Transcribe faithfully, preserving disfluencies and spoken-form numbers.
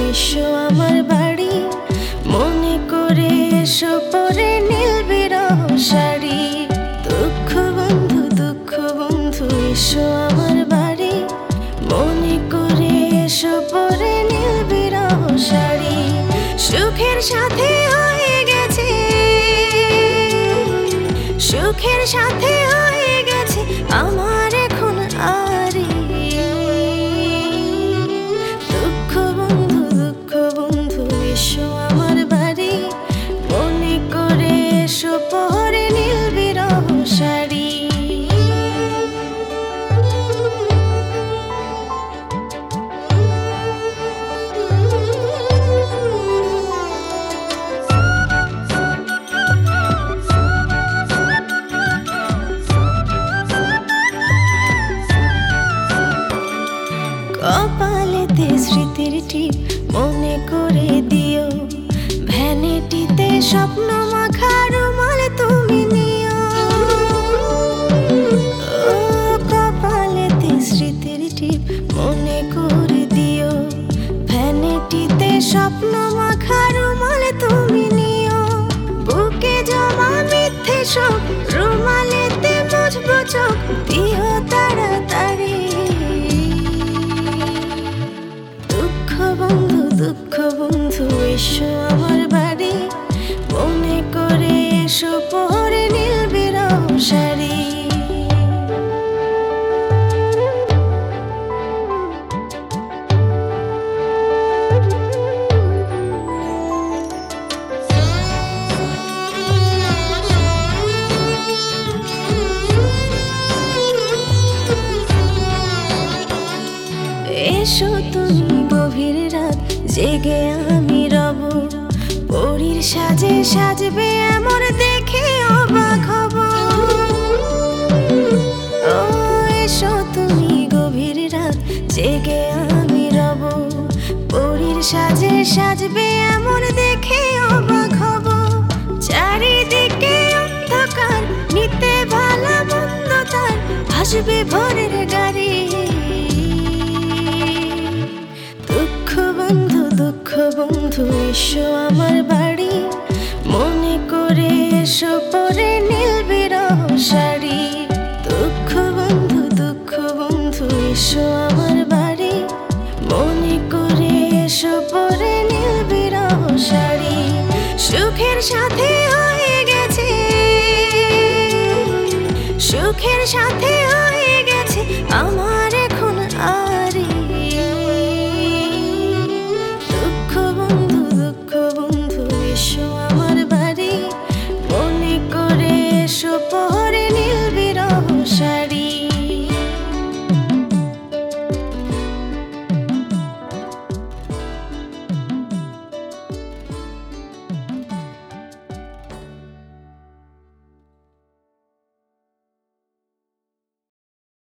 এসো আমার বাড়ি, মনে করে এসো পরে নীল বিরহ শাড়ি। দুঃখ বন্ধু দুঃখ বন্ধু এসো আমার বাড়ি, মনে করে এসো পরে নীল বিরহ শাড়ি। সুখের সাথে হয়ে গেছে, সুখের সাথে হয়ে গেছে আমার এখন আরি। দুঃখ বন্ধু দুঃখ বন্ধু এসো আমার বাড়ি, মনে করে এসো পরে নীল বিরহ শাড়ি। কপালেতে স্মৃতির টিপ মনে করে দিও, ভ্যানিটিতে স্বপ্ন মাখা রুমাল তুমি নিও। ও কপালেতে স্মৃতির টিপ মনে করে দিও, ভ্যানিটিতে স্বপ্ন মাখা রুমাল তুমি নিও। বুকে জমা মিথ্যে সব রুমালেতে মুছবো চোখ, দিও তাড়াতাড়ি। দুঃখ বন্ধু দুঃখ বন্ধু এসো আমার বাড়ি, মনে করে এসো পরে নীল বিরহ শাড়ি। এসো তুমি গভীর রাত জেগে আমি রব, পরীর সাজে সাজবে এমন দেখে অবাক হব। ও এসো তুমি গভীর রাত জেগে আমি রব, পরীর সাজে সাজবে এমন দেখে অবাক হব। চারিদিকে অন্ধকার নিতে ভালা মন্দ তার, আসবে ভোরের গাড়ি। দুঃখ বন্ধু দুঃখ বন্ধু এসো আমার বাড়ি, মনে করে এসো পরে নীল বিরহ শাড়ি। দুঃখ বন্ধু দুঃখ বন্ধু এসো আমার বাড়ি, মনে করে এসো পরে নীল বিরহ শাড়ি। সুখের সাথে হয়ে গেছে, সুখের সাথে হয়ে গেছে আমার